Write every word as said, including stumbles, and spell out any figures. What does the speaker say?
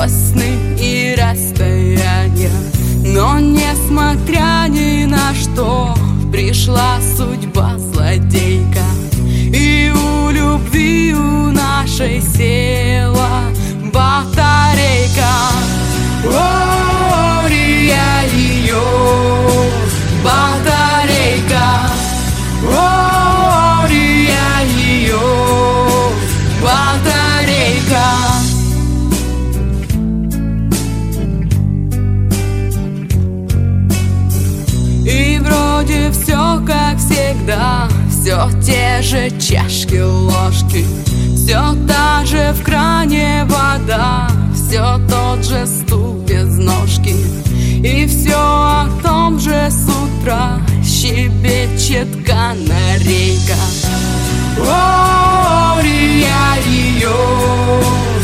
сквозь сны и расстояния. Но несмотря ни на что, пришла судьба злодейка, и у любви у нашей села батарейка. О, я ее батарейка, о, я ее батарейка. И вроде все как всегда, все те же чашки, ложки, все та же в кране вода, все тот же стул без ножки. И все о том же с утра щебечет канарейка. О, я ее